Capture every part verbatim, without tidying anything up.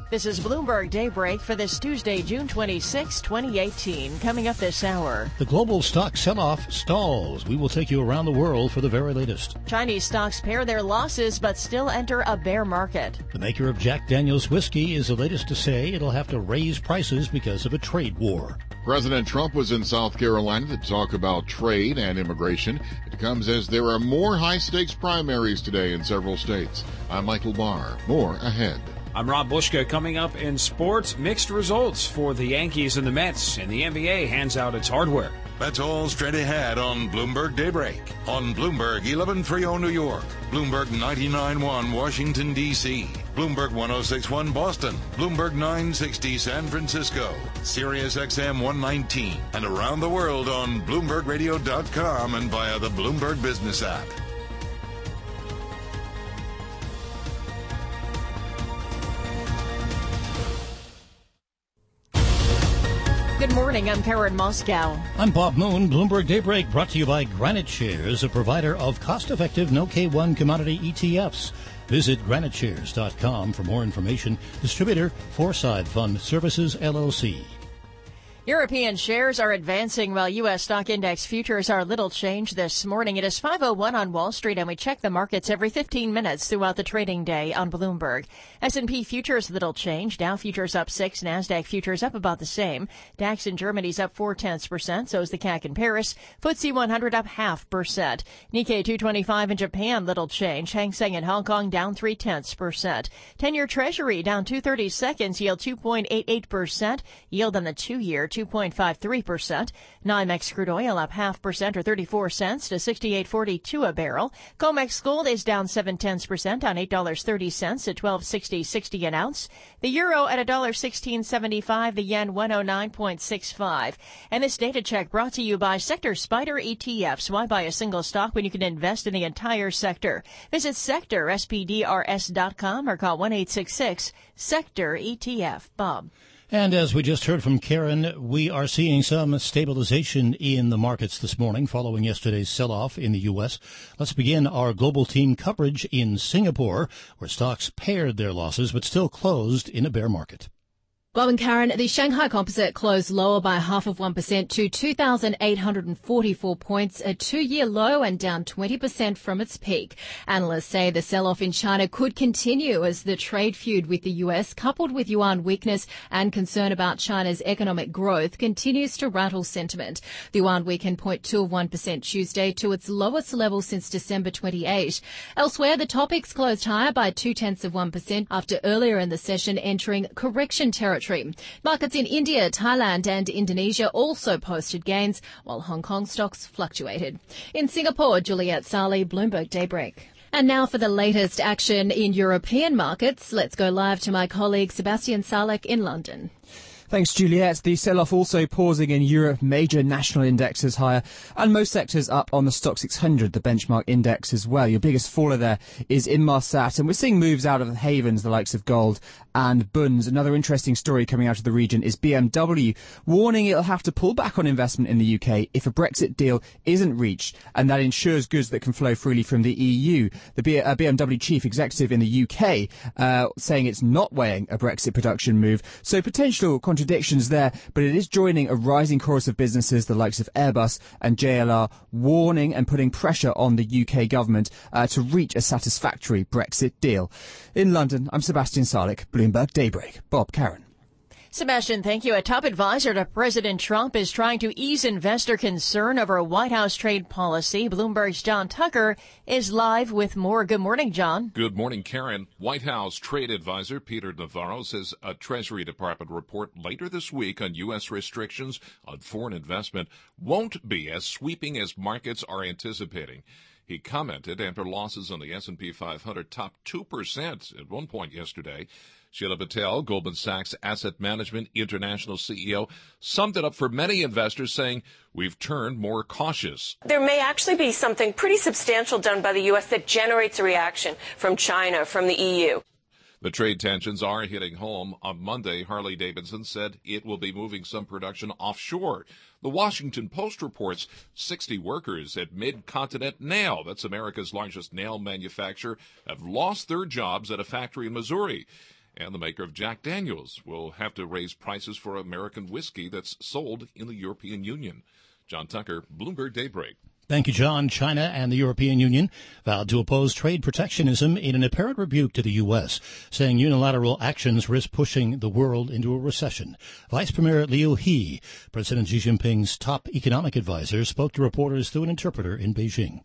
This is Bloomberg Daybreak for this Tuesday, June twenty-sixth, twenty eighteen. Coming up this hour. The global stock sell-off stalls. We will take you around the world for the very latest. Chinese stocks pare their losses but still enter a bear market. The maker of Jack Daniel's whiskey is the latest to say it'll have to raise prices because of a trade war. President Trump was in South Carolina to talk about trade and immigration. It comes as there are more high-stakes primaries today in several states. I'm Michael Barr. More ahead. I'm Rob Bushka. Coming up in sports, mixed results for the Yankees and the Mets, and the N B A hands out its hardware. That's all straight ahead on Bloomberg Daybreak. On Bloomberg eleven thirty New York, Bloomberg ninety-nine point one Washington, D C, Bloomberg one oh six point one Boston, Bloomberg nine sixty San Francisco, Sirius X M one nineteen, and around the world on Bloomberg Radio dot com and via the Bloomberg Business app. Good morning. I'm Karen Moscow. I'm Bob Moon. Bloomberg Daybreak brought to you by Granite Shares, a provider of cost-effective no K one commodity E T Fs. Visit granite shares dot com for more information. Distributor, Foreside Fund Services, L L C. European shares are advancing while U S stock index futures are little change this morning. It is five oh one on Wall Street, and we check the markets every fifteen minutes throughout the trading day on Bloomberg. S and P futures little change. Dow futures up six. NASDAQ futures up about the same. DAX in Germany's up four tenths percent. So is the C A C in Paris. F T S E one hundred up half percent. Nikkei two twenty-five in Japan little change. Hang Seng in Hong Kong down three tenths percent. ten-year Treasury down two thirty seconds. Yield two point eight eight percent. Yield on the two-year two point five three percent. NYMEX crude oil up half percent or thirty-four cents to sixty-eight forty-two a barrel. COMEX gold is down seven tenths percent on eight dollars and thirty cents at twelve sixty sixty an ounce. The euro at one dollar sixteen seventy-five. The yen one oh nine point six five. And this data check brought to you by Sector Spider E T Fs. Why buy a single stock when you can invest in the entire sector? Visit sector S P D R S dot com or call one eight six six sector E T F. Bob. And as we just heard from Karen, we are seeing some stabilization in the markets this morning following yesterday's sell-off in the U S. Let's begin our global team coverage in Singapore, where stocks pared their losses but still closed in a bear market. Bob and Karen, the Shanghai Composite closed lower by half of one percent to two thousand eight hundred forty-four points, a two-year low and down twenty percent from its peak. Analysts say the sell-off in China could continue as the trade feud with the U S, coupled with yuan weakness and concern about China's economic growth, continues to rattle sentiment. The yuan weakened zero point two one percent Tuesday to its lowest level since December twenty-eighth. Elsewhere, the Topix closed higher by two-tenths of one percent after earlier in the session entering correction territory. Markets in India, Thailand and Indonesia also posted gains, while Hong Kong stocks fluctuated. In Singapore, Juliet Sali, Bloomberg Daybreak. And now for the latest action in European markets. Let's go live to my colleague Sebastian Salek in London. Thanks, Juliet. The sell-off also pausing in Europe, major national indexes higher, and most sectors up on the Stock six hundred, the benchmark index as well. Your biggest faller there is Inmarsat, and we're seeing moves out of the havens, the likes of gold and Bunds. Another interesting story coming out of the region is B M W warning it'll have to pull back on investment in the U K if a Brexit deal isn't reached, and that ensures goods that can flow freely from the E U. The B- uh, B M W chief executive in the U K uh, saying it's not weighing a Brexit production move. So potential contradictions there, but it is joining a rising chorus of businesses, the likes of Airbus and J L R, warning and putting pressure on the U K government uh, to reach a satisfactory Brexit deal. In London, I'm Sebastian Salek, Bloomberg Daybreak. Bob, Karen. Sebastian, thank you. A top advisor to President Trump is trying to ease investor concern over a White House trade policy. Bloomberg's John Tucker is live with more. Good morning, John. Good morning, Karen. White House trade advisor Peter Navarro says a Treasury Department report later this week on U S restrictions on foreign investment won't be as sweeping as markets are anticipating. He commented after losses on the S and P five hundred topped two percent at one point yesterday. Sheila Patel, Goldman Sachs Asset Management International C E O, summed it up for many investors, saying, "We've turned more cautious." There may actually be something pretty substantial done by the U S that generates a reaction from China, from the E U. The trade tensions are hitting home. On Monday, Harley-Davidson said it will be moving some production offshore. The Washington Post reports sixty workers at Mid-Continent Nail, that's America's largest nail manufacturer, have lost their jobs at a factory in Missouri. And the maker of Jack Daniels will have to raise prices for American whiskey that's sold in the European Union. John Tucker, Bloomberg Daybreak. Thank you, John. China and the European Union vowed to oppose trade protectionism in an apparent rebuke to the U S, saying unilateral actions risk pushing the world into a recession. Vice Premier Liu He, President Xi Jinping's top economic advisor, spoke to reporters through an interpreter in Beijing.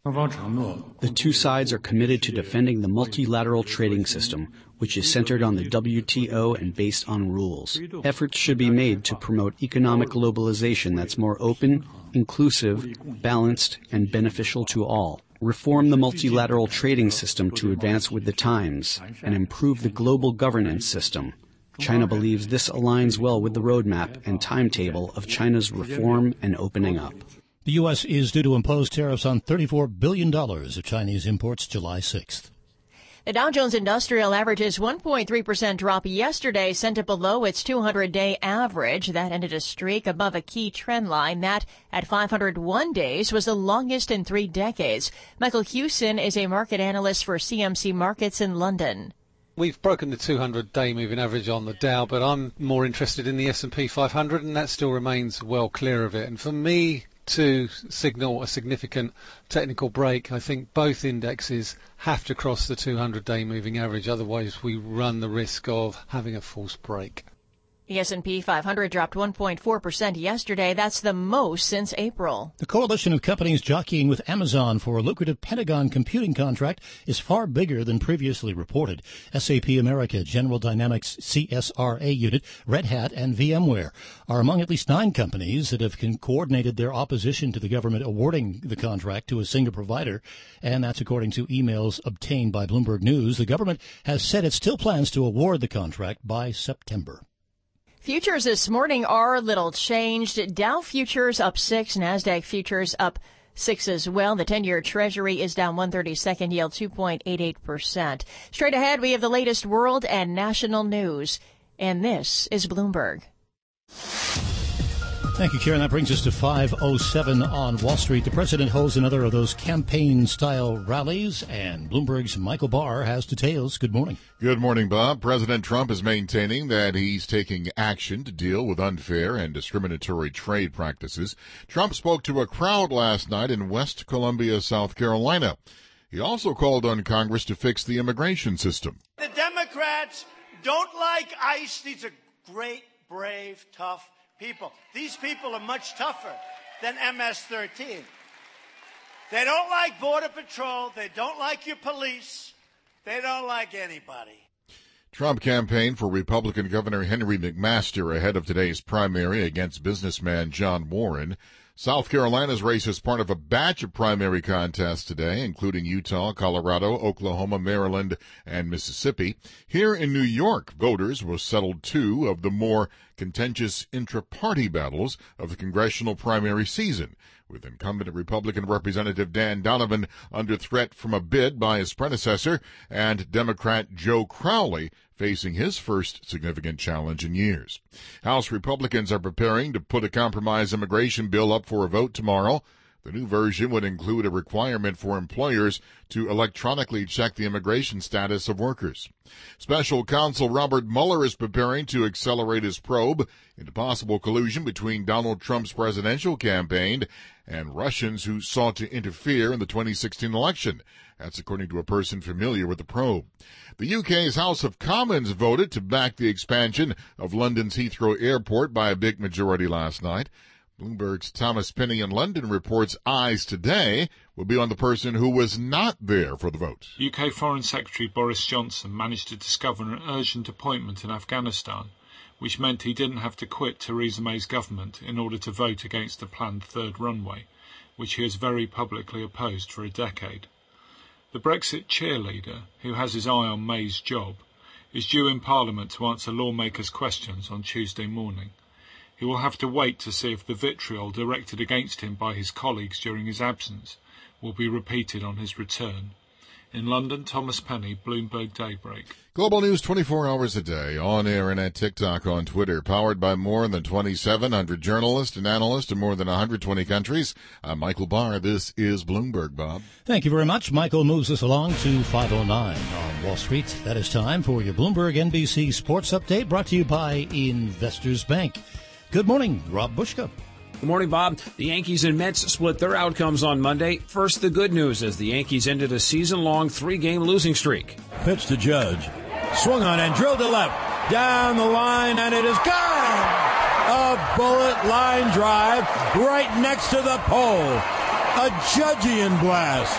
The two sides are committed to defending the multilateral trading system, which is centered on the W T O and based on rules. Efforts should be made to promote economic globalization that's more open, inclusive, balanced, and beneficial to all. Reform the multilateral trading system to advance with the times and improve the global governance system. China believes this aligns well with the roadmap and timetable of China's reform and opening up. The U S is due to impose tariffs on thirty-four billion dollars of Chinese imports July sixth. The Dow Jones Industrial Average's one point three percent drop yesterday sent it below its two hundred day average. That ended a streak above a key trend line that, at five hundred one days, was the longest in three decades. Michael Hewson is a market analyst for C M C Markets in London. We've broken the two hundred day moving average on the Dow, but I'm more interested in the S and P five hundred, and that still remains well clear of it. And for me to signal a significant technical break, I think both indexes have to cross the two hundred day moving average, otherwise we run the risk of having a false break. The S and P five hundred dropped one point four percent yesterday. That's the most since April. The coalition of companies jockeying with Amazon for a lucrative Pentagon computing contract is far bigger than previously reported. S A P America, General Dynamics C S R A unit, Red Hat, and VMware are among at least nine companies that have coordinated their opposition to the government awarding the contract to a single provider, and that's according to emails obtained by Bloomberg News. The government has said it still plans to award the contract by September. Futures this morning are little changed. Dow futures up six, NASDAQ futures up six as well. The ten-year Treasury is down one thirty-second, yield two point eight eight percent. Straight ahead, we have the latest world and national news. And this is Bloomberg. Thank you, Karen. That brings us to five oh seven on Wall Street. The president holds another of those campaign-style rallies, and Bloomberg's Michael Barr has details. Good morning. Good morning, Bob. President Trump is maintaining that he's taking action to deal with unfair and discriminatory trade practices. Trump spoke to a crowd last night in West Columbia, South Carolina. He also called on Congress to fix the immigration system. The Democrats don't like ICE. These are great, brave, tough people. These people are much tougher than M S thirteen. They don't like Border Patrol. They don't like your police. They don't like anybody. Trump campaigned for Republican Governor Henry McMaster ahead of today's primary against businessman John Warren. South Carolina's race is part of a batch of primary contests today, including Utah, Colorado, Oklahoma, Maryland, and Mississippi. Here in New York, voters will settle two of the more contentious intra-party battles of the congressional primary season, with incumbent Republican Representative Dan Donovan under threat from a bid by his predecessor, and Democrat Joe Crowley facing his first significant challenge in years. House Republicans are preparing to put a compromise immigration bill up for a vote tomorrow. The new version would include a requirement for employers to electronically check the immigration status of workers. Special counsel Robert Mueller is preparing to accelerate his probe into possible collusion between Donald Trump's presidential campaign and Russians who sought to interfere in the twenty sixteen election. That's according to a person familiar with the probe. The U K's House of Commons voted to back the expansion of London's Heathrow Airport by a big majority last night. Bloomberg's Thomas Penny in London reports eyes today will be on the person who was not there for the vote. U K Foreign Secretary Boris Johnson managed to discover an urgent appointment in Afghanistan, which meant he didn't have to quit Theresa May's government in order to vote against the planned third runway, which he has very publicly opposed for a decade. The Brexit cheerleader, who has his eye on May's job, is due in Parliament to answer lawmakers' questions on Tuesday morning. He will have to wait to see if the vitriol directed against him by his colleagues during his absence will be repeated on his return. In London, Thomas Penny, Bloomberg Daybreak. Global News twenty-four hours a day, on air and at TikTok, on Twitter, powered by more than twenty-seven hundred journalists and analysts in more than one hundred twenty countries. I'm Michael Barr. This is Bloomberg, Bob. Thank you very much. Michael moves us along to five oh nine on Wall Street. That is time for your Bloomberg N B C Sports Update, brought to you by Investors Bank. Good morning, Rob Bushka. Good morning, Bob. The Yankees and Mets split their outcomes on Monday. First, the good news as the Yankees ended a season-long three-game losing streak. Pitch to Judge. Swung on and drilled to left. Down the line, and it is gone! A bullet line drive right next to the pole. A Judgian blast.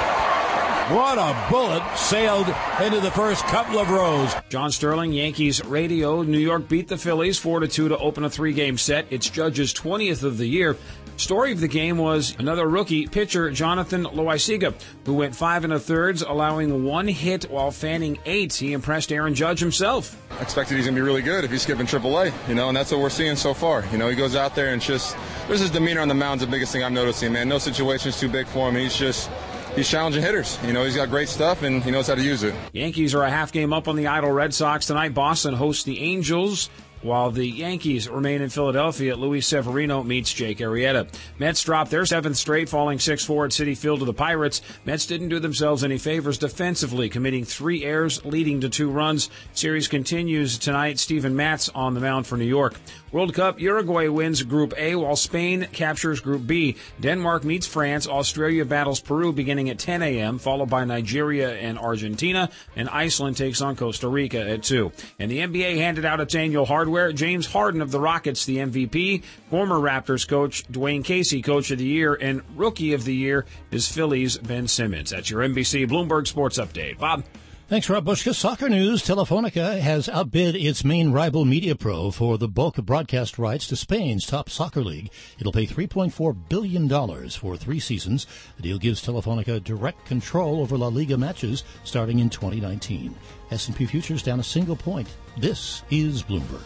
What a bullet sailed into the first couple of rows. John Sterling, Yankees radio. New York beat the Phillies four to two to open a three-game set. It's Judge's twentieth of the year. Story of the game was another rookie pitcher, Jonathan Loaisiga, who went five and a thirds, allowing one hit while fanning eight. He impressed Aaron Judge himself. I expected he's going to be really good if he's skipping triple A, you know, and that's what we're seeing so far. You know, he goes out there and just, there's his demeanor on the mound's the biggest thing I'm noticing, man. No situation's too big for him. He's just, he's challenging hitters. You know, he's got great stuff, and he knows how to use it. Yankees are a half game up on the idle Red Sox tonight. Boston hosts the Angels, while the Yankees remain in Philadelphia. Luis Severino meets Jake Arrieta. Mets dropped their seventh straight, falling six four at Citi Field to the Pirates. Mets didn't do themselves any favors defensively, committing three errors, leading to two runs. Series continues tonight. Steven Matz on the mound for New York. World Cup, Uruguay wins Group A, while Spain captures Group B. Denmark meets France. Australia battles Peru beginning at ten a.m., followed by Nigeria and Argentina. And Iceland takes on Costa Rica at two. And the N B A handed out its annual hardware. James Harden of the Rockets, the M V P. Former Raptors coach Dwayne Casey, Coach of the Year. And Rookie of the Year is Phillies' Ben Simmons. That's your N B C Bloomberg Sports Update. Bob? Thanks, Rob Bushka. Soccer news. Telefonica has outbid its main rival MediaPro for the bulk of broadcast rights to Spain's top soccer league. It'll pay three point four billion dollars for three seasons. The deal gives Telefonica direct control over La Liga matches starting in twenty nineteen. S and P futures down a single point. This is Bloomberg.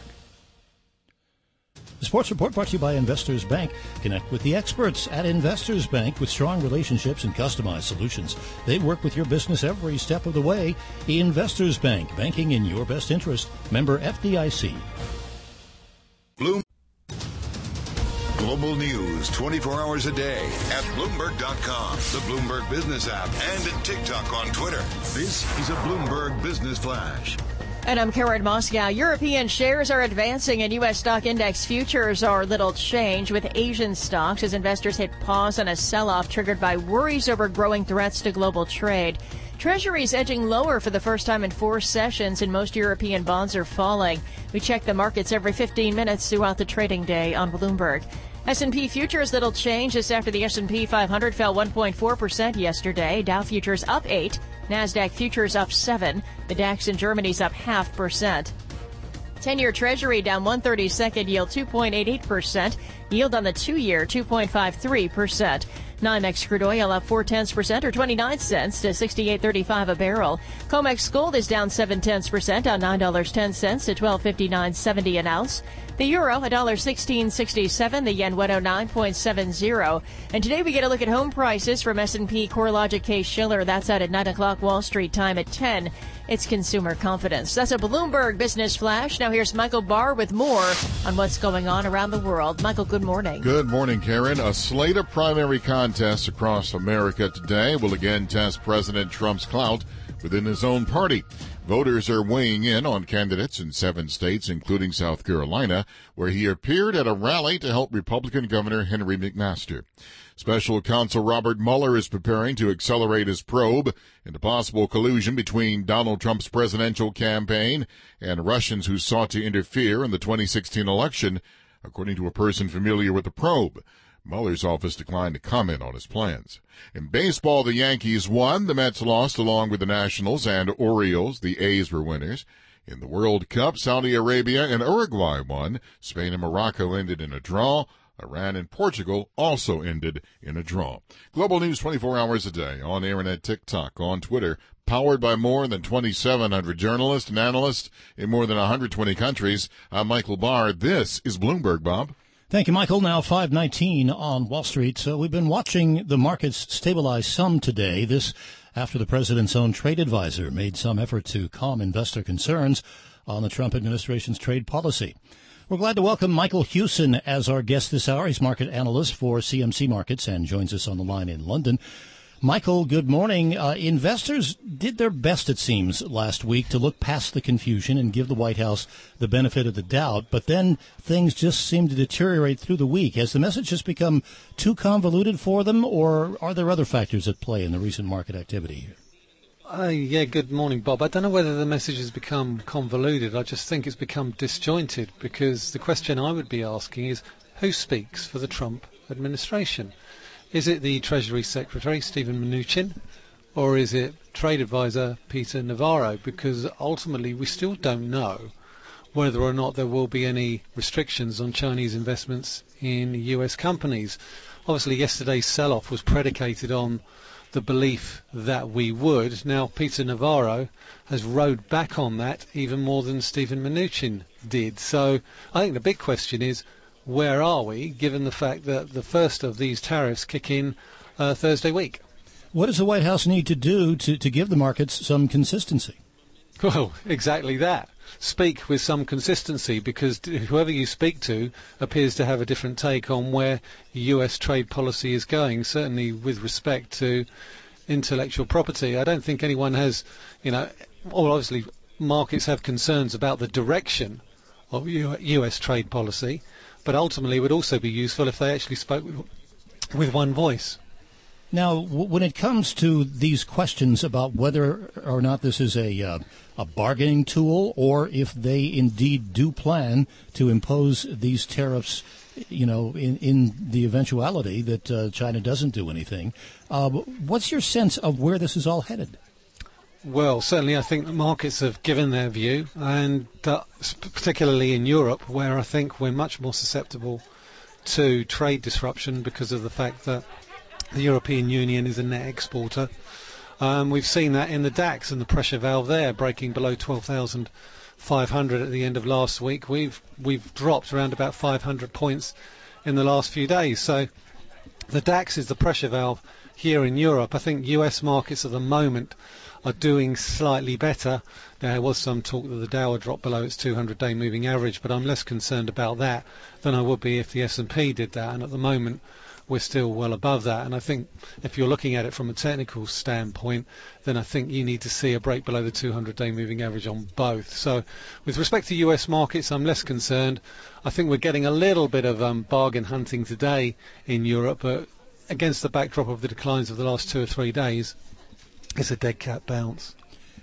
The Sports Report brought to you by Investors Bank. Connect with the experts at Investors Bank with strong relationships and customized solutions. They work with your business every step of the way. Investors Bank, banking in your best interest. Member F D I C. Bloom. Global news twenty-four hours a day at Bloomberg dot com, the Bloomberg Business app, and at TikTok on Twitter. This is a Bloomberg Business Flash. And I'm Karen Moscow. European shares are advancing and U S stock index futures are little change, with Asian stocks as investors hit pause on a sell-off triggered by worries over growing threats to global trade. Treasuries edging lower for the first time in four sessions, and most European bonds are falling. We check the markets every fifteen minutes throughout the trading day on Bloomberg. S and P futures little change just after the S and P five hundred fell one point four percent yesterday. Dow futures up eight. NASDAQ futures up seven. The DAX in Germany's up half percent. ten-year Treasury down one thirty-second, yield two point eight eight percent. Yield on the two-year two point five three percent. NYMEX crude oil up four tenths percent or twenty-nine cents to sixty-eight thirty-five a barrel. COMEX gold is down seven tenths percent on nine dollars and ten cents to twelve fifty-nine seventy an ounce. The euro one dollar sixteen sixty-seven. The yen one oh nine point seven zero. And today we get a look at home prices from S and P CoreLogic Case-Shiller. That's out at nine o'clock Wall Street time at ten. It's consumer confidence. That's a Bloomberg Business Flash. Now here's Michael Barr with more on what's going on around the world. Michael, good morning. Good morning, Karen. A slate of primary contests across America today will again test President Trump's clout within his own party. Voters are weighing in on candidates in seven states, including South Carolina, where he appeared at a rally to help Republican Governor Henry McMaster. Special counsel Robert Mueller is preparing to accelerate his probe into possible collusion between Donald Trump's presidential campaign and Russians who sought to interfere in the twenty sixteen election, according to a person familiar with the probe. Mueller's office declined to comment on his plans. In baseball, the Yankees won, the Mets lost along with the Nationals and Orioles. The A's were winners. In the World Cup, Saudi Arabia and Uruguay won. Spain and Morocco ended in a draw. Iran and Portugal also ended in a draw. Global news twenty-four hours a day, on air and at TikTok, on Twitter, powered by more than twenty-seven hundred journalists and analysts in more than one hundred twenty countries. I'm Michael Barr. This is Bloomberg, Bob. Thank you, Michael. Now five nineteen on Wall Street. So we've been watching the markets stabilize some today. This after the president's own trade advisor made some effort to calm investor concerns on the Trump administration's trade policy. We're glad to welcome Michael Hewson as our guest this hour. He's market analyst for C M C Markets and joins us on the line in London. Michael, good morning. Uh, investors did their best, it seems, last week to look past the confusion and give the White House the benefit of the doubt, but then things just seem to deteriorate through the week. Has the message just become too convoluted for them, or are there other factors at play in the recent market activity here? Uh, yeah, good morning, Bob. I don't know whether the message has become convoluted. I just think it's become disjointed, because the question I would be asking is, who speaks for the Trump administration? Is it the Treasury Secretary, Steven Mnuchin, or is it Trade Advisor Peter Navarro? Because ultimately we still don't know whether or not there will be any restrictions on Chinese investments in U S companies. Obviously yesterday's sell-off was predicated on the belief that we would. Now Peter Navarro has rode back on that even more than Steven Mnuchin did. So I think the big question is, where are we, given the fact that the first of these tariffs kick in uh, Thursday week? What does the White House need to do to, to give the markets some consistency? Well, exactly that. Speak with some consistency, because whoever you speak to appears to have a different take on where U S trade policy is going, certainly with respect to intellectual property. I don't think anyone has, you know, well, obviously markets have concerns about the direction of U S trade policy, but ultimately it would also be useful if they actually spoke with, with one voice. Now, w- when it comes to these questions about whether or not this is a uh, a bargaining tool, or if they indeed do plan to impose these tariffs, you know, in, in the eventuality that uh, China doesn't do anything, uh, what's your sense of where this is all headed? Well, certainly I think the markets have given their view, and uh, particularly in Europe, where I think we're much more susceptible to trade disruption because of the fact that the European Union is a net exporter. Um, we've seen that in the DAX and the pressure valve there breaking below twelve thousand five hundred at the end of last week. We've we've dropped around about five hundred points in the last few days. So the DAX is the pressure valve here in Europe. I think U S markets at the moment are doing slightly better. There was some talk that the Dow had dropped below its two hundred day moving average, but I'm less concerned about that than I would be if the S and P did that, and at the moment we're still well above that. And I think if you're looking at it from a technical standpoint, then I think you need to see a break below the two hundred day moving average on both. So with respect to U S markets, I'm less concerned. I think we're getting a little bit of um, bargain hunting today in Europe, but against the backdrop of the declines of the last two or three days, it's a dead cat bounce.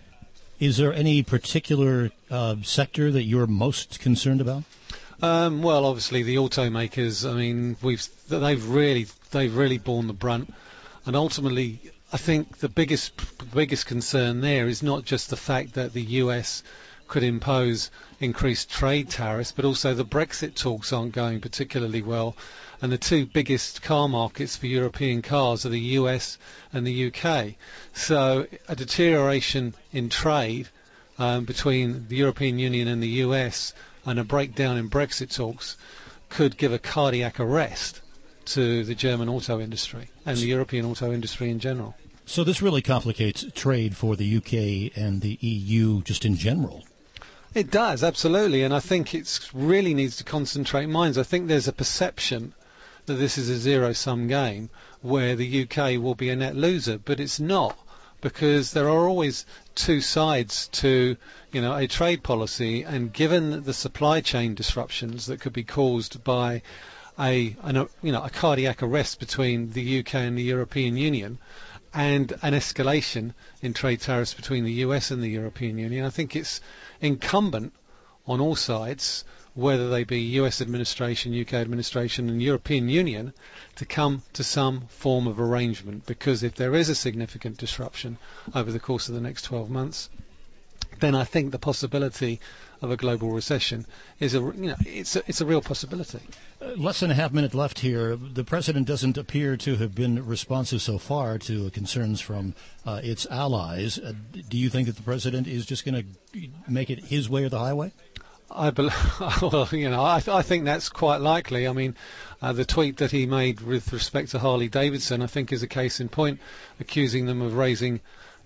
Is there any particular uh, sector that you're most concerned about? Um, well, obviously the automakers. I mean, we've they've really they've really borne the brunt, and ultimately, I think the biggest biggest concern there is not just the fact that the U S could impose increased trade tariffs, but also the Brexit talks aren't going particularly well. And the two biggest car markets for European cars are the U S and the U K. So a deterioration in trade um, between the European Union and the U S and a breakdown in Brexit talks could give a cardiac arrest to the German auto industry and the European auto industry in general. So this really complicates trade for the U K and the E U just in general. It does, absolutely, and I think it really needs to concentrate minds. I think there's a perception that this is a zero-sum game where the U K will be a net loser, but it's not, because there are always two sides to, you know, a trade policy, and given the supply chain disruptions that could be caused by a, an, you know, a cardiac arrest between the U K and the European Union, and an escalation in trade tariffs between the U S and the European Union, I think it's incumbent on all sides, whether they be U S administration, U K administration and European Union, to come to some form of arrangement, because if there is a significant disruption over the course of the next twelve months, then I think the possibility of a global recession is a, you know, it's a, it's a real possibility. Uh, less than a half minute left here. The president doesn't appear to have been responsive so far to concerns from uh, its allies. Uh, do you think that the president is just going to make it his way or the highway? I believe, well, you know, I, I think that's quite likely. I mean, uh, the tweet that he made with respect to Harley Davidson, I think, is a case in point, accusing them of raising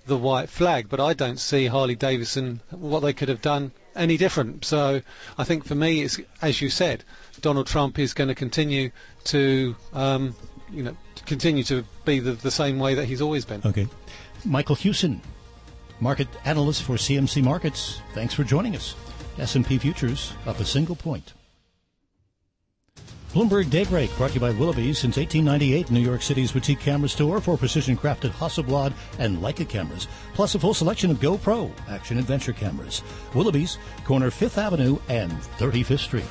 the white flag, but I don't see Harley-Davidson, what they could have done, any different. So I think for me, it's, as you said, Donald Trump is going to continue to, um, you know, continue to be the, the same way that he's always been. Okay. Michael Hewson, market analyst for C M C Markets. Thanks for joining us. S and P futures up a single point. Bloomberg Daybreak, brought to you by Willoughby's since eighteen ninety-eight, New York City's boutique camera store for precision-crafted Hasselblad and Leica cameras, plus a full selection of GoPro action-adventure cameras. Willoughby's, corner fifth Avenue and thirty-fifth Street.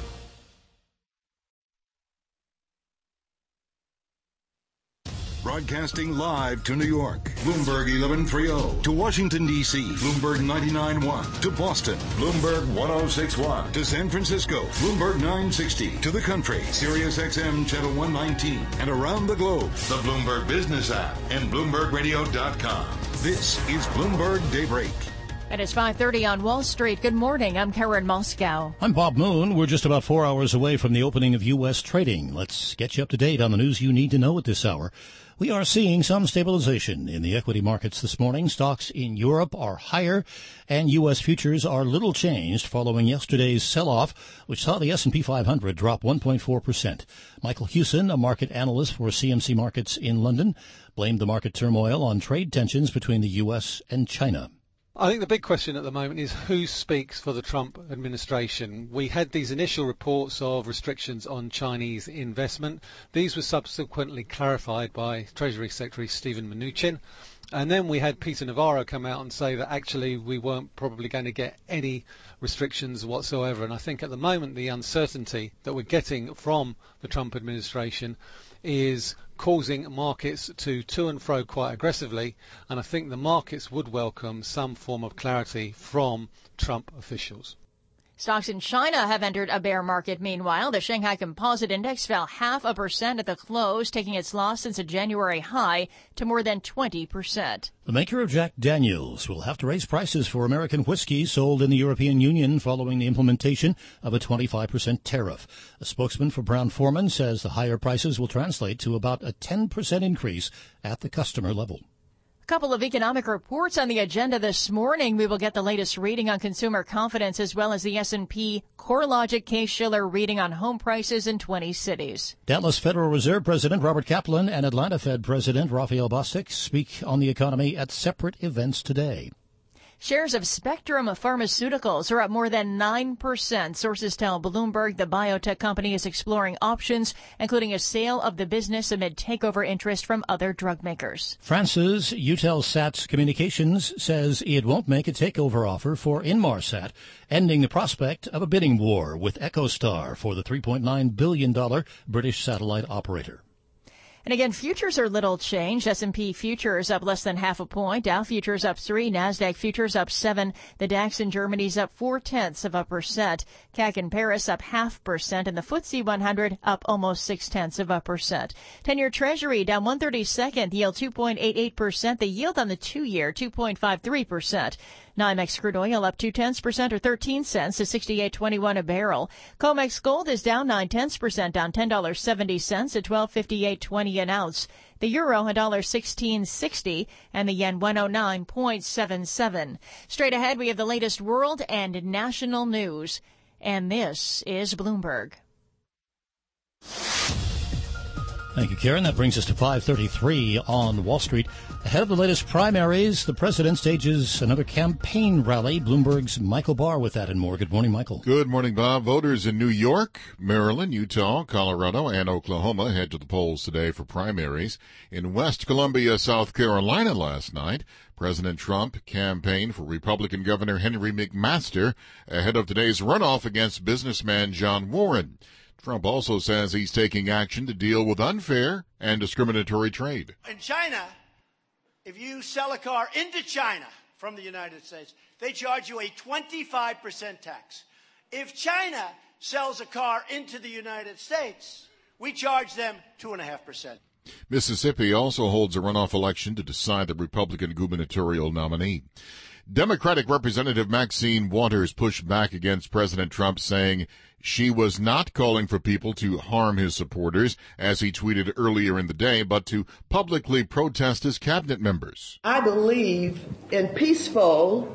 Broadcasting live to New York, Bloomberg eleven thirty. To Washington, D C, Bloomberg ninety-nine point one. To Boston, Bloomberg one oh six point one. To San Francisco, Bloomberg nine sixty. To the country, Sirius X M Channel one nineteen. And around the globe, the Bloomberg Business app and Bloomberg Radio dot com. This is Bloomberg Daybreak. And it's five thirty on Wall Street. Good morning. I'm Karen Moscow. I'm Bob Moon. We're just about four hours away from the opening of U S trading. Let's get you up to date on the news you need to know at this hour. We are seeing some stabilization in the equity markets this morning. Stocks in Europe are higher, and U S futures are little changed following yesterday's sell-off, which saw the S and P five hundred drop one point four percent. Michael Hewson, a market analyst for C M C Markets in London, blamed the market turmoil on trade tensions between the U S and China. I think the big question at the moment is who speaks for the Trump administration. We had these initial reports of restrictions on Chinese investment. These were subsequently clarified by Treasury Secretary Steven Mnuchin. And then we had Peter Navarro come out and say that actually we weren't probably going to get any restrictions whatsoever. And I think at the moment the uncertainty that we're getting from the Trump administration is causing markets to to and fro quite aggressively, and I think the markets would welcome some form of clarity from Trump officials. Stocks in China have entered a bear market. Meanwhile, the Shanghai Composite Index fell half a percent at the close, taking its loss since a January high to more than twenty percent. The maker of Jack Daniels will have to raise prices for American whiskey sold in the European Union following the implementation of a twenty-five percent tariff. A spokesman for Brown-Forman says the higher prices will translate to about a ten percent increase at the customer level. A couple of economic reports on the agenda this morning. We will get the latest reading on consumer confidence as well as the S and P CoreLogic Case-Shiller reading on home prices in twenty cities. Dallas Federal Reserve President Robert Kaplan and Atlanta Fed President Raphael Bostic speak on the economy at separate events today. Shares of Spectrum Pharmaceuticals are up more than nine percent. Sources tell Bloomberg the biotech company is exploring options, including a sale of the business amid takeover interest from other drug makers. France's Eutelsat Communications says it won't make a takeover offer for Inmarsat, ending the prospect of a bidding war with EchoStar for the three point nine billion dollars British satellite operator. And again, futures are little changed. S and P futures up less than half a point. Dow futures up three. NASDAQ futures up seven. The DAX in Germany's up four-tenths of a percent. C A C in Paris up half percent. And the F T S E one hundred up almost six-tenths of a percent. ten-year Treasury down one thirty-second. Yield two point eight eight percent. The yield on the two-year two point five three percent. NYMEX crude oil up two-tenths percent or thirteen cents to sixty-eight twenty-one a barrel. COMEX gold is down nine-tenths percent, down ten dollars and seventy cents at twelve fifty-eight twenty an ounce. The euro one dollar sixteen sixty and the yen one oh nine point seven seven. Straight ahead, we have the latest world and national news. And this is Bloomberg. Thank you, Karen. That brings us to five thirty-three on Wall Street. Ahead of the latest primaries, the president stages another campaign rally. Bloomberg's Michael Barr with that and more. Good morning, Michael. Good morning, Bob. Voters in New York, Maryland, Utah, Colorado, and Oklahoma head to the polls today for primaries. In West Columbia, South Carolina last night, President Trump campaigned for Republican Governor Henry McMaster ahead of today's runoff against businessman John Warren. Trump also says he's taking action to deal with unfair and discriminatory trade. In China, if you sell a car into China from the United States, they charge you a twenty-five percent tax. If China sells a car into the United States, we charge them two point five percent. Mississippi also holds a runoff election to decide the Republican gubernatorial nominee. Democratic Representative Maxine Waters pushed back against President Trump, saying she was not calling for people to harm his supporters, as he tweeted earlier in the day, but to publicly protest his cabinet members. I believe in peaceful,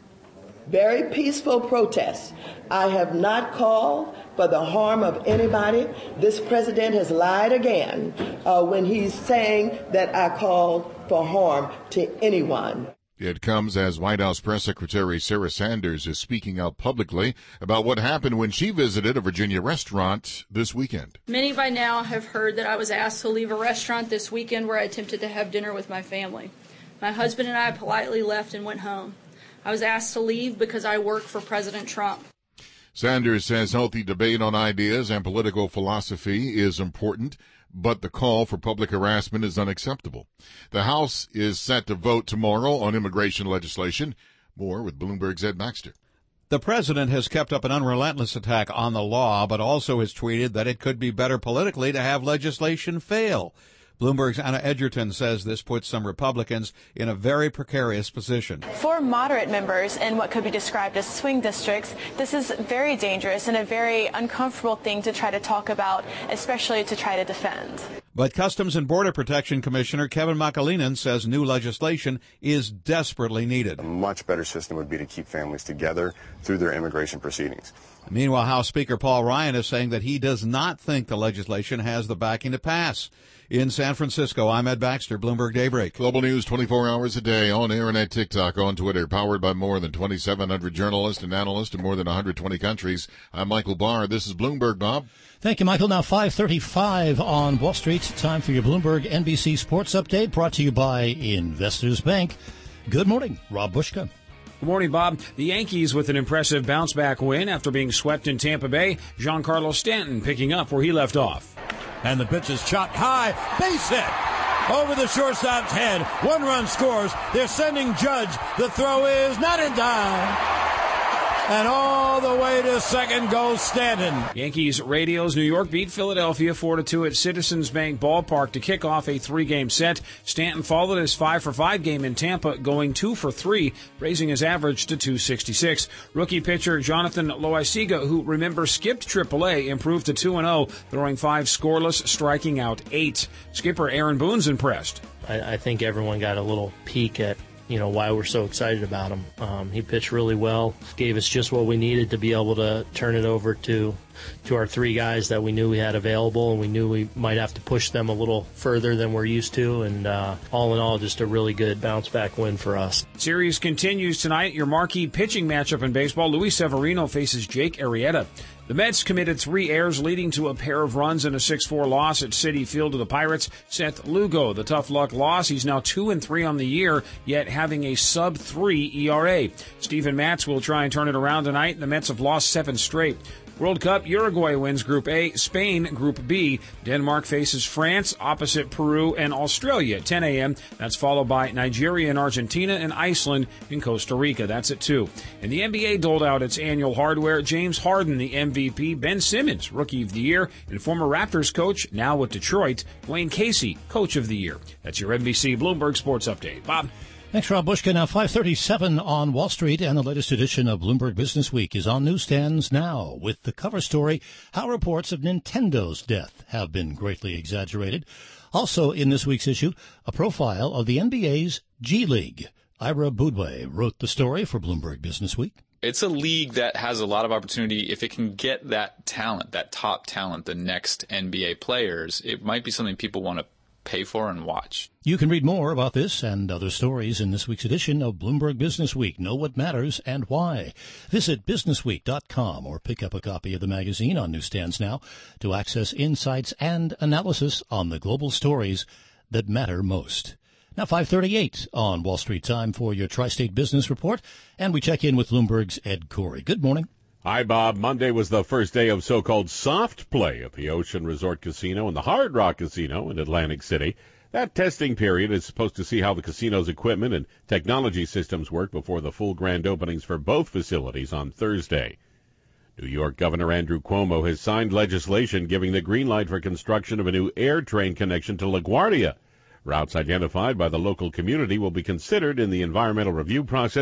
very peaceful protests. I have not called for the harm of anybody. This president has lied again uh, when he's saying that I called for harm to anyone. It comes as White House Press Secretary Sarah Sanders is speaking out publicly about what happened when she visited a Virginia restaurant this weekend. Many by now have heard that I was asked to leave a restaurant this weekend where I attempted to have dinner with my family. My husband and I politely left and went home. I was asked to leave because I work for President Trump. Sanders says healthy debate on ideas and political philosophy is important, but the call for public harassment is unacceptable. The House is set to vote tomorrow on immigration legislation. More with Bloomberg's Ed Baxter. The president has kept up an unrelentless attack on the law, but also has tweeted that it could be better politically to have legislation fail. Bloomberg's Anna Edgerton says this puts some Republicans in a very precarious position. For moderate members in what could be described as swing districts, this is very dangerous and a very uncomfortable thing to try to talk about, especially to try to defend. But Customs and Border Protection Commissioner Kevin McAleenan says new legislation is desperately needed. A much better system would be to keep families together through their immigration proceedings. Meanwhile, House Speaker Paul Ryan is saying that he does not think the legislation has the backing to pass. In San Francisco, I'm Ed Baxter, Bloomberg Daybreak. Global news twenty-four hours a day on air and at TikTok, on Twitter, powered by more than twenty-seven hundred journalists and analysts in more than one hundred twenty countries. I'm Michael Barr. This is Bloomberg, Bob. Thank you, Michael. Now five thirty-five on Wall Street. Time for your Bloomberg N B C Sports Update, brought to you by Investors Bank. Good morning, Rob Bushka. Good morning, Bob. The Yankees with an impressive bounce-back win after being swept in Tampa Bay. Giancarlo Stanton picking up where he left off. And the pitch is chopped high. Base hit. Over the shortstop's head. One run scores. They're sending Judge. The throw is not in time. And all the way to second goes Stanton. Yankees radios New York beat Philadelphia four to two at Citizens Bank Ballpark to kick off a three-game set. Stanton followed his five for five game in Tampa, going two for three, raising his average to two sixty-six. Rookie pitcher Jonathan Loaisiga, who remember skipped triple A, improved to two and oh, throwing five scoreless, striking out eight. Skipper Aaron Boone's impressed. I, I think everyone got a little peek at you know, why we're so excited about him. Um, he pitched really well, gave us just what we needed to be able to turn it over to to our three guys that we knew we had available, and we knew we might have to push them a little further than we're used to, and uh, all in all, just a really good bounce-back win for us. Series continues tonight. Your marquee pitching matchup in baseball, Luis Severino faces Jake Arrieta. The Mets committed three errors, leading to a pair of runs and a six four loss at Citi Field to the Pirates. Seth Lugo, the tough luck loss. He's now two and three on the year, yet having a sub three E R A. Steven Matz will try and turn it around tonight. The Mets have lost seven straight. World Cup, Uruguay wins Group A, Spain Group B. Denmark faces France, opposite Peru and Australia at ten a.m. That's followed by Nigeria and Argentina, and Iceland and Costa Rica. That's at two. And the N B A doled out its annual hardware. James Harden, the M V P. Ben Simmons, Rookie of the Year. And former Raptors coach, now with Detroit, Dwayne Casey, Coach of the Year. That's your N B C Bloomberg Sports Update. Bob? Thanks, Rob Bushka. Now five thirty-seven on Wall Street, and the latest edition of Bloomberg Business Week is on newsstands now with the cover story, how reports of Nintendo's death have been greatly exaggerated. Also in this week's issue, a profile of the N B A's G League. Ira Boudway wrote the story for Bloomberg Business Week. It's a league that has a lot of opportunity. If it can get that talent, that top talent, the next N B A players, it might be something people want to pay for and watch. You can read more about this and other stories in this week's edition of Bloomberg Business Week. Know what matters and why. Visit business week dot com or pick up a copy of the magazine on newsstands now to access insights and analysis on the global stories that matter most. Now five thirty-eight on Wall Street time for your Tri-State Business Report, and we check in with Bloomberg's Ed Corey. Good morning. Hi, Bob. Monday was the first day of so-called soft play at the Ocean Resort Casino and the Hard Rock Casino in Atlantic City. That testing period is supposed to see how the casino's equipment and technology systems work before the full grand openings for both facilities on Thursday. New York Governor Andrew Cuomo has signed legislation giving the green light for construction of a new air train connection to LaGuardia. Routes identified by the local community will be considered in the environmental review process.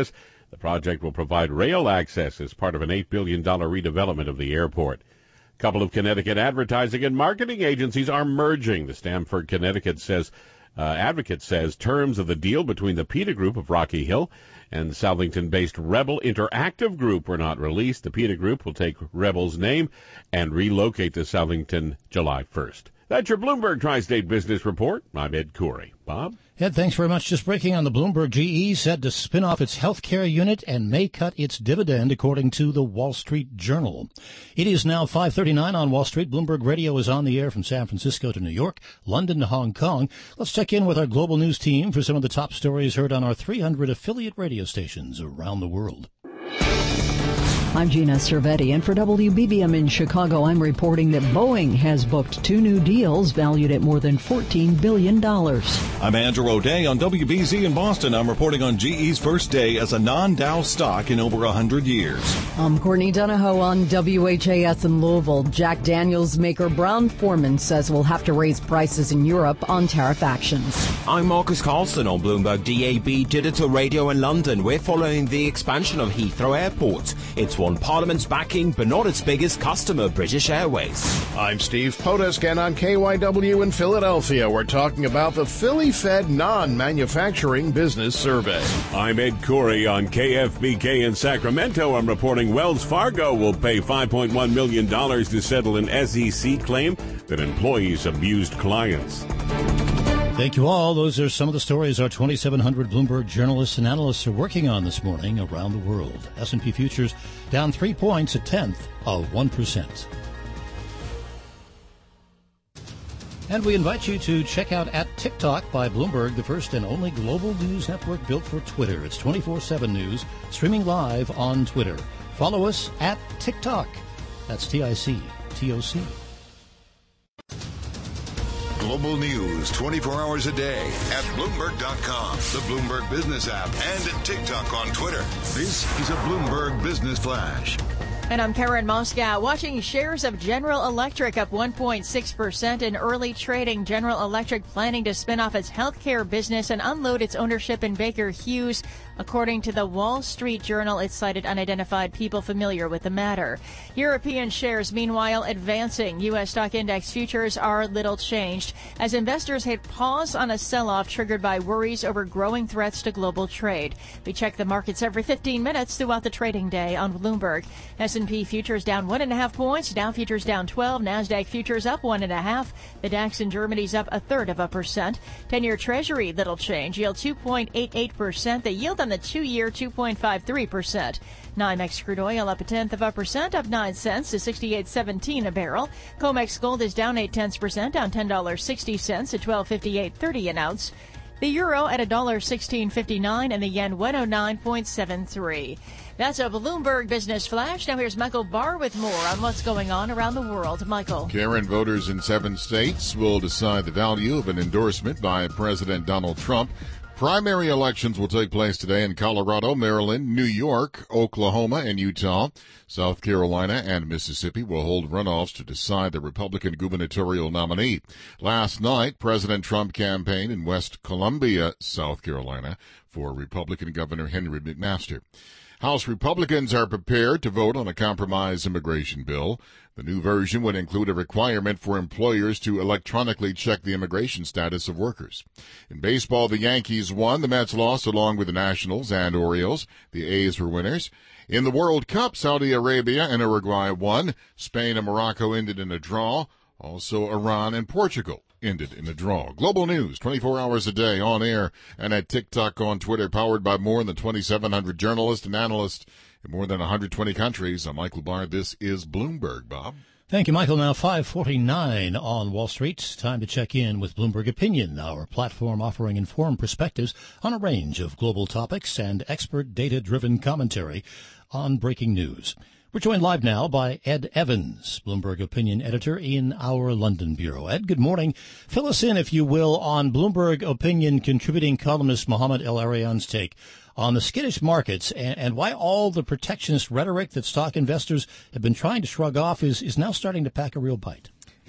The project will provide rail access as part of an eight billion dollars redevelopment of the airport. A couple of Connecticut advertising and marketing agencies are merging. The Stamford, Connecticut says, uh, advocate says terms of the deal between the PETA Group of Rocky Hill and Southington-based Rebel Interactive Group were not released. The PETA Group will take Rebel's name and relocate to Southington July first. That's your Bloomberg Tri-State Business Report. I'm Ed Corey. Bob? Ed, thanks very much. Just breaking on the Bloomberg, G E said to spin off its healthcare unit and may cut its dividend, according to the Wall Street Journal. It is now five thirty-nine on Wall Street. Bloomberg Radio is on the air from San Francisco to New York, London to Hong Kong. Let's check in with our global news team for some of the top stories heard on our three hundred affiliate radio stations around the world. I'm Gina Cervetti, and for W B B M in Chicago, I'm reporting that Boeing has booked two new deals valued at more than fourteen billion dollars. I'm Andrew O'Day on W B Z in Boston. I'm reporting on G E's first day as a non-Dow stock in over one hundred years. I'm Courtney Donahoe on W H A S in Louisville. Jack Daniels maker Brown-Forman says we'll have to raise prices in Europe on tariff actions. I'm Marcus Carlson on Bloomberg D A B Digital Radio in London. We're following the expansion of Heathrow Airport. It's won Parliament's backing, but not its biggest customer, British Airways. I'm Steve Potusk, and on K Y W in Philadelphia, we're talking about the Philly Fed Non-Manufacturing Business Survey. I'm Ed Corey on K F B K in Sacramento. I'm reporting Wells Fargo will pay five point one million dollars to settle an S E C claim that employees abused clients. Thank you all. Those are some of the stories our twenty-seven hundred Bloomberg journalists and analysts are working on this morning around the world. S and P futures down three points, a tenth of one percent. And we invite you to check out at TikTok by Bloomberg, the first and only global news network built for Twitter. It's twenty-four seven News, streaming live on Twitter. Follow us at TikTok. That's T I C T O C. Global news twenty-four hours a day at Bloomberg dot com, the Bloomberg Business app, and at TikTok on Twitter. This is a Bloomberg Business Flash. And I'm Karen Moscow. Watching shares of General Electric up one point six percent in early trading. General Electric planning to spin off its healthcare business and unload its ownership in Baker Hughes. According to the Wall Street Journal, it cited unidentified people familiar with the matter. European shares, meanwhile, advancing. U S stock index futures are little changed as investors hit pause on a sell-off triggered by worries over growing threats to global trade. We check the markets every fifteen minutes throughout the trading day on Bloomberg. S and P futures down one and a half points. Dow futures down twelve. NASDAQ futures up one and a half. The DAX in Germany's up a third of a percent. ten-year Treasury, little change. Yield two point eight eight percent. The yield on the two-year, two point five three percent. NYMEX crude oil up a tenth of a percent, up nine cents to sixty-eight seventeen a barrel. COMEX gold is down eight tenths percent, down ten dollars and sixty cents at twelve fifty-eight thirty an ounce. The euro at one dollar sixteen fifty-nine and the yen one oh nine point seven three. That's a Bloomberg Business Flash. Now here's Michael Barr with more on what's going on around the world. Michael. Karen, voters in seven states will decide the value of an endorsement by President Donald Trump. Primary elections will take place today in Colorado, Maryland, New York, Oklahoma, and Utah. South Carolina and Mississippi will hold runoffs to decide the Republican gubernatorial nominee. Last night, President Trump campaigned in West Columbia, South Carolina, for Republican Governor Henry McMaster. House Republicans are prepared to vote on a compromise immigration bill. The new version would include a requirement for employers to electronically check the immigration status of workers. In baseball, the Yankees won, the Mets lost along with the Nationals and Orioles. The A's were winners. In the World Cup, Saudi Arabia and Uruguay won. Spain and Morocco ended in a draw. Also, Iran and Portugal ended in a draw. Global news, twenty-four hours a day, on air and at TikTok, on Twitter, powered by more than twenty-seven hundred journalists and analysts in more than one hundred twenty countries. I'm Michael Barr. This is Bloomberg. Bob? Thank you, Michael. Now five forty-nine on Wall Street. Time to check in with Bloomberg Opinion, our platform offering informed perspectives on a range of global topics and expert data-driven commentary on breaking news. We're joined live now by Ed Evans, Bloomberg Opinion Editor in our London bureau. Ed, good morning. Fill us in, if you will, on Bloomberg Opinion contributing columnist Mohamed El-Erian's take on the skittish markets and, and why all the protectionist rhetoric that stock investors have been trying to shrug off is, is now starting to pack a real bite.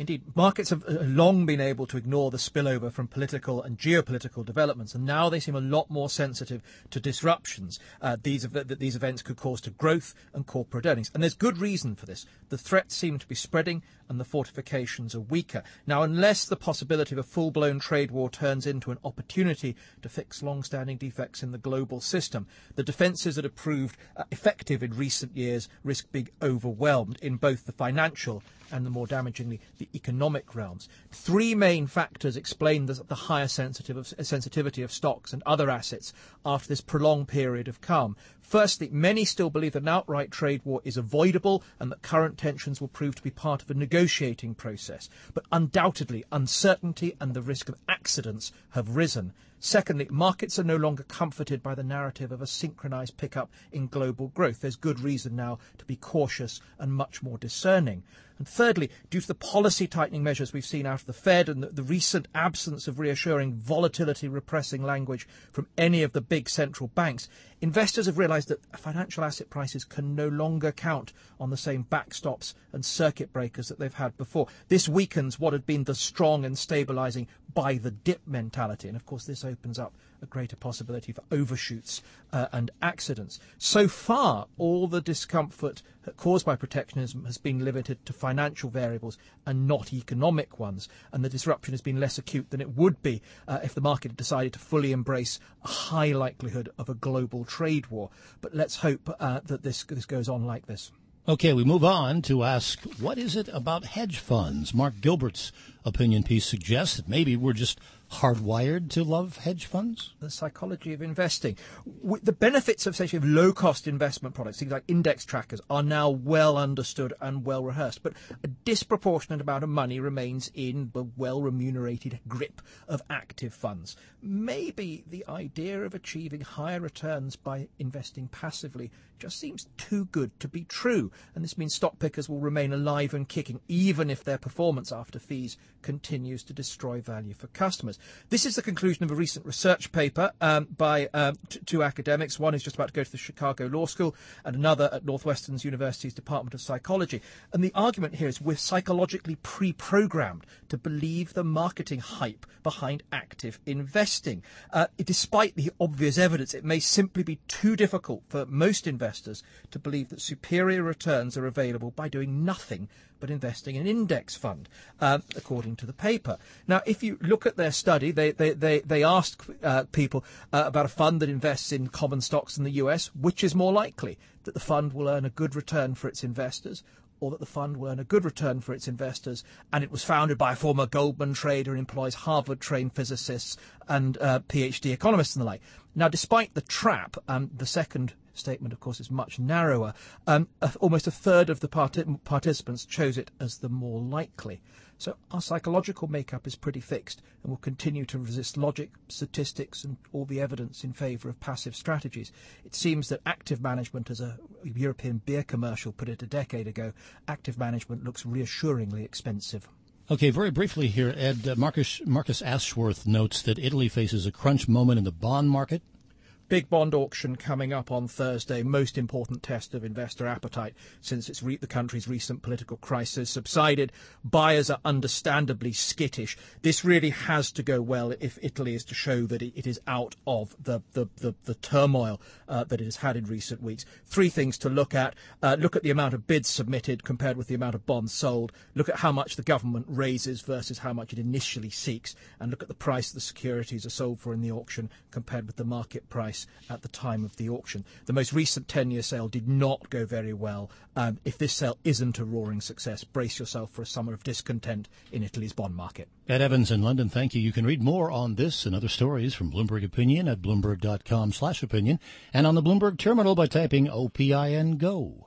Indeed, markets have long been able to ignore the spillover from political and geopolitical developments, and now they seem a lot more sensitive to disruptions uh, these that these events could cause to growth and corporate earnings. And there's good reason for this. The threats seem to be spreading, and the fortifications are weaker. Now, unless the possibility of a full-blown trade war turns into an opportunity to fix long-standing defects in the global system, the defences that have proved uh, effective in recent years risk being overwhelmed in both the financial and the more damagingly the economic realms. Three main factors explain the, the higher sensitive of, sensitivity of stocks and other assets after this prolonged period of calm. Firstly, many still believe that an outright trade war is avoidable and that current tensions will prove to be part of a negotiating process. But undoubtedly, uncertainty and the risk of accidents have risen. Secondly, markets are no longer comforted by the narrative of a synchronised pickup in global growth. There's good reason now to be cautious and much more discerning. And thirdly, due to the policy tightening measures we've seen out of the Fed and the, the recent absence of reassuring volatility repressing language from any of the big central banks, investors have realised that financial asset prices can no longer count on the same backstops and circuit breakers that they've had before. This weakens what had been the strong and stabilising buy the dip mentality. And of course, this opens up a greater possibility for overshoots uh, and accidents. So far, all the discomfort caused by protectionism has been limited to financial variables and not economic ones. And the disruption has been less acute than it would be uh, if the market had decided to fully embrace a high likelihood of a global trade war. But let's hope uh, that this, this goes on like this. Okay, we move on to ask, what is it about hedge funds? Mark Gilbert's opinion piece suggests that maybe we're just hardwired to love hedge funds? The psychology of investing. The benefits of, essentially, of low-cost investment products, things like index trackers, are now well understood and well rehearsed. But a disproportionate amount of money remains in the well-remunerated grip of active funds. Maybe the idea of achieving higher returns by investing passively just seems too good to be true. And this means stock pickers will remain alive and kicking, even if their performance after fees continues to destroy value for customers. This is the conclusion of a recent research paper um, by um, t- two academics. One is just about to go to the Chicago Law School and another at Northwestern University's Department of Psychology. And the argument here is we're psychologically pre-programmed to believe the marketing hype behind active investing. Uh, despite the obvious evidence, it may simply be too difficult for most investors to believe that superior returns are available by doing nothing but investing in an index fund, uh, according to the paper. Now, if you look at their study, they they they, they asked uh, people uh, about a fund that invests in common stocks in the U S, which is more likely, that the fund will earn a good return for its investors, or that the fund will earn a good return for its investors, and it was founded by a former Goldman trader and employs Harvard-trained physicists and uh, PhD economists and the like. Now, despite the trap, um, the second statement, of course, is much narrower. Um, almost a third of the part- participants chose it as the more likely. So our psychological makeup is pretty fixed and will continue to resist logic, statistics and all the evidence in favour of passive strategies. It seems that active management, as a European beer commercial put it a decade ago, active management looks reassuringly expensive. Okay, very briefly here, Ed, uh, Marcus, Marcus Ashworth notes that Italy faces a crunch moment in the bond market. Big bond auction coming up on Thursday, most important test of investor appetite since it's re- the country's recent political crisis subsided. Buyers are understandably skittish. This really has to go well if Italy is to show that it, it is out of the, the, the, the turmoil uh, that it has had in recent weeks. Three things to look at. Uh, look at the amount of bids submitted compared with the amount of bonds sold. Look at how much the government raises versus how much it initially seeks. And look at the price the securities are sold for in the auction compared with the market price at the time of the auction. The most recent ten-year sale did not go very well. Um, if this sale isn't a roaring success, brace yourself for a summer of discontent in Italy's bond market. Ed Evans in London, thank you. You can read more on this and other stories from Bloomberg Opinion at bloomberg.com slash opinion and on the Bloomberg terminal by typing O P I N GO.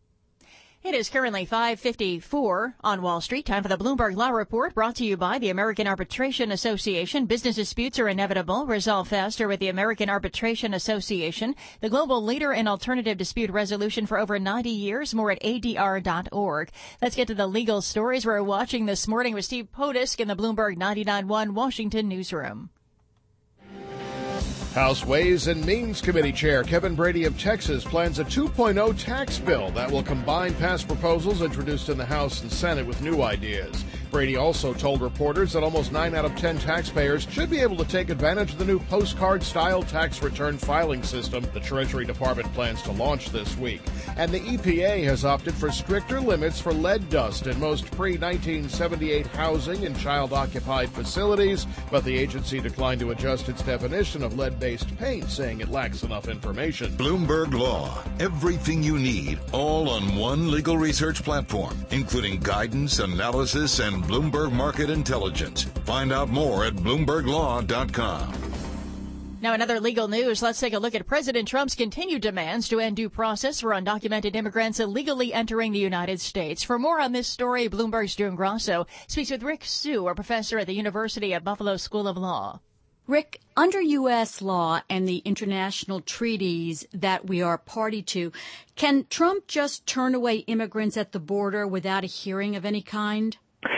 It is currently five fifty-four on Wall Street. Time for the Bloomberg Law Report, brought to you by the American Arbitration Association. Business disputes are inevitable. Resolve faster with the American Arbitration Association, the global leader in alternative dispute resolution for over ninety years. More at A D R dot org. Let's get to the legal stories we're watching this morning with Steve Potisk in the Bloomberg ninety-nine point one Washington newsroom. House Ways and Means Committee Chair Kevin Brady of Texas plans a two point oh tax bill that will combine past proposals introduced in the House and Senate with new ideas. Brady also told reporters that almost nine out of ten taxpayers should be able to take advantage of the new postcard-style tax return filing system the Treasury Department plans to launch this week. And the E P A has opted for stricter limits for lead dust in most pre nineteen seventy-eight housing and child-occupied facilities, but the agency declined to adjust its definition of lead-based paint, saying it lacks enough information. Bloomberg Law. Everything you need, all on one legal research platform, including guidance, analysis, and Bloomberg Market Intelligence. Find out more at bloomberg law dot com. Now, in other legal news, let's take a look at President Trump's continued demands to end due process for undocumented immigrants illegally entering the United States. For more on this story, Bloomberg's June Grosso speaks with Rick Sue, a professor at the University of Buffalo School of Law. Rick, under U S law and the international treaties that we are party to, can Trump just turn away immigrants at the border without a hearing of any kind?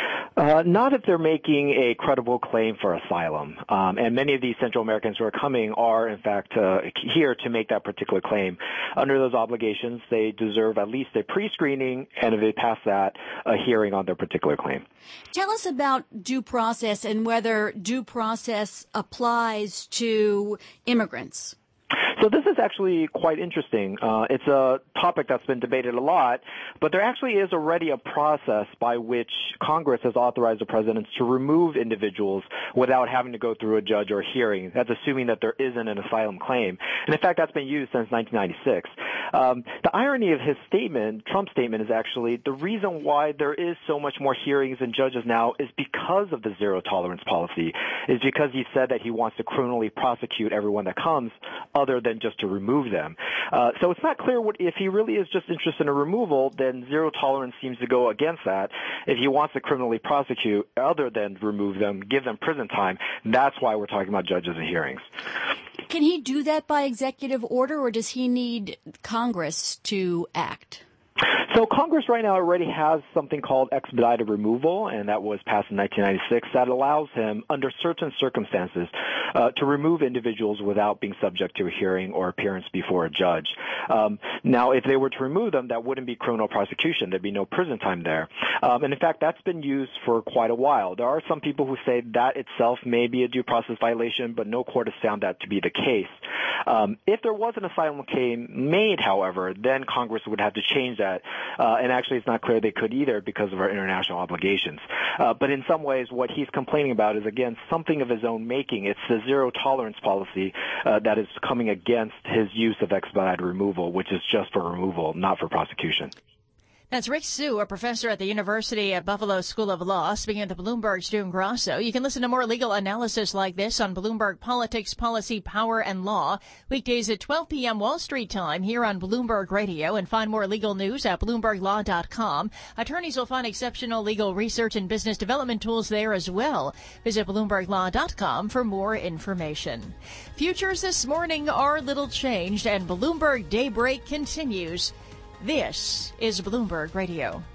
Uh, not if they're making a credible claim for asylum. Um, and many of these Central Americans who are coming are, in fact, uh, here to make that particular claim. Under those obligations, they deserve at least a pre-screening, and if they pass that, a hearing on their particular claim. Tell us about due process and whether due process applies to immigrants. So this is actually quite interesting. Uh, it's a topic that's been debated a lot, but there actually is already a process by which Congress has authorized the president to remove individuals without having to go through a judge or hearing. That's assuming that there isn't an asylum claim. And in fact, that's been used since nineteen ninety-six. Um, the irony of his statement, Trump's statement, is actually the reason why there is so much more hearings and judges now is because of the zero tolerance policy, is because he said that he wants to criminally prosecute everyone that comes other than just to remove them. Uh, so it's not clear what, if he really is just interested in a removal, then zero tolerance seems to go against that. If he wants to criminally prosecute other than remove them, give them prison time, that's why we're talking about judges and hearings. Can he do that by executive order, or does he need Congress to act? So Congress right now already has something called expedited removal, and that was passed in nineteen ninety-six, that allows him, under certain circumstances, uh, to remove individuals without being subject to a hearing or appearance before a judge. Um, now, if they were to remove them, that wouldn't be criminal prosecution. There'd be no prison time there. Um, and in fact, that's been used for quite a while. There are some people who say that itself may be a due process violation, but no court has found that to be the case. Um, if there was an asylum claim made, however, then Congress would have to change that. Uh, and actually, it's not clear they could either because of our international obligations. Uh, but in some ways, what he's complaining about is, again, something of his own making. It's the zero tolerance policy uh, that is coming against his use of expedited removal, which is just for removal, not for prosecution. That's Rick Sue, a professor at the University of Buffalo School of Law, speaking at the Bloomberg's June Grosso. You can listen to more legal analysis like this on Bloomberg Politics, Policy, Power, and Law, weekdays at twelve p.m. Wall Street time here on Bloomberg Radio, and find more legal news at bloomberg law dot com. Attorneys will find exceptional legal research and business development tools there as well. Visit bloomberg law dot com for more information. Futures this morning are little changed, and Bloomberg Daybreak continues. This is Bloomberg Radio.